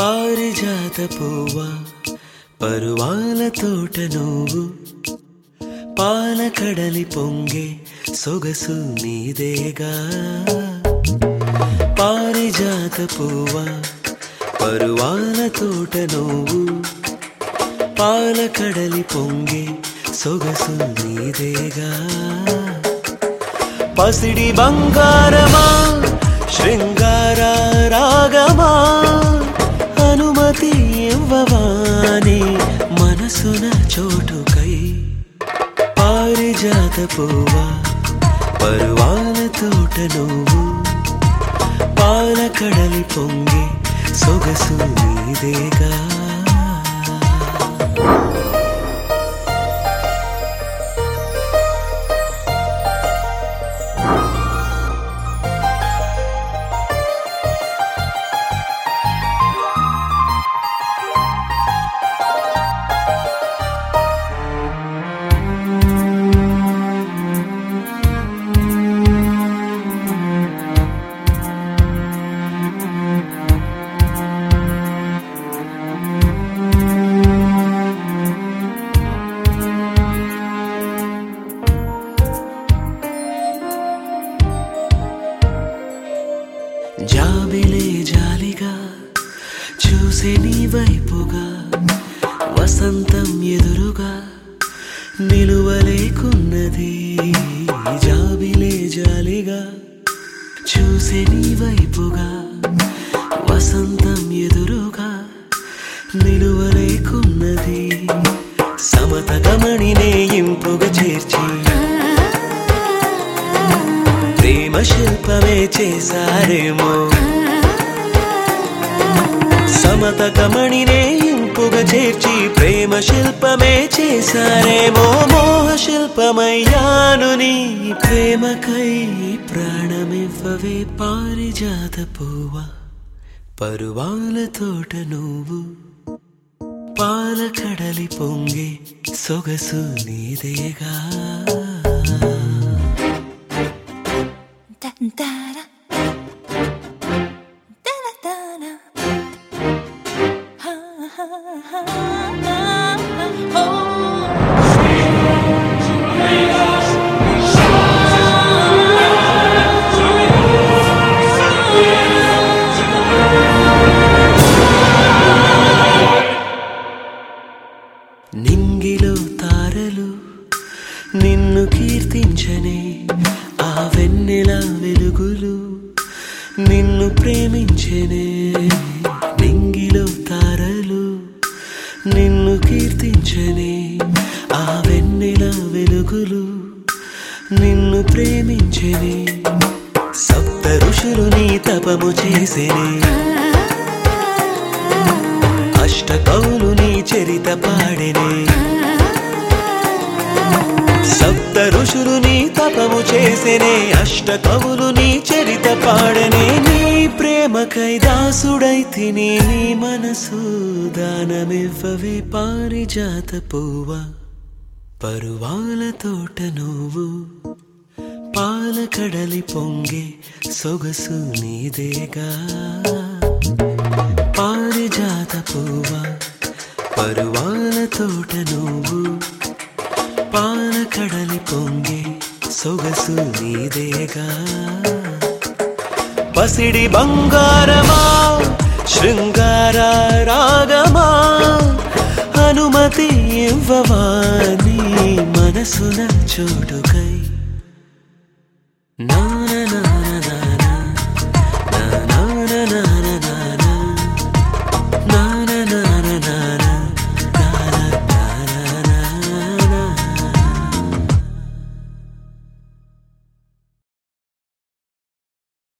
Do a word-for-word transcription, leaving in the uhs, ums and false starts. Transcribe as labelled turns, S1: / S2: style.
S1: పారిజాత పువ్వా పరువాల తోట నువ్వు పాల కడలి పొంగే సొగసు నీదేగా పారిజాత పువ్వా పరువాల తోట నువ్వు పాల కడలి పొంగే సొగసు నీదేగా పసిడి బంగారమా శృంగార రాగమా అనుమతి ఇవ్వవాని మనసున చోటుకై పారిజాత పువ్వా పరువాల తోట నువ్వు పాల కడలి పొంగే సొగసు నీదేగా జాబిలే జాలిగా చూసే నీ వైపుగా వసంతం ఎదురుగా నిలువలేకున్నది జాబిలే జాలిగా చూసే నీ వైపుగా వసంతం ఎదురుగా నిలువలేకున్నది సమత గమనినే ఇంపుగా చేర్చి ప్రేమ శిల్పమే చేశారేమో సమత కమణినే ఇంపుగా చేర్చి ప్రేమ శిల్పమే చేశారేమో మోహ శిల్పమయ్యాను నీ ప్రేమకై ప్రాణమివ్వవే పారిజాత పువ్వా పరువాల తోట నువ్వు పాల కడలి పొంగే సొగసు నీదేగా
S2: Da-da, da-da-da-da. Ha, ha, ha, ha, oh.
S1: నింగిలో తారలు నిన్ను కీర్తించనే ఆ వెన్నెల వెలుగులు నిన్ను ప్రేమించెనే నింగిలో తారలు నిన్ను కీర్తించెనే ఆ వెన్నెల వెలుగులు నిన్ను ప్రేమించెనే సప్త ఋషులు నీ తపము చేసెనే అష్ట కవులు నీ చరిత పాడెనే సప్త ఋషులు నీ తపము చేసెనే అష్ట కవులు నీ చరిత పాడనే నీ ప్రేమకై దాసుడైతిని నీ మనసు దానమివ్వవే పారిజాత పువ్వా పరువాల తోట నువ్వు పాల కడలి పొంగే సొగసు నీదేగా పారిజాత పువ్వా పరువాల తోట నువ్వు పాల కడలి పొంగే సొగసు నీదేగా పసిడి బంగారమా శృంగార రాగమా అనుమతి ఇవ్వవాని మనసున చోటుకై నా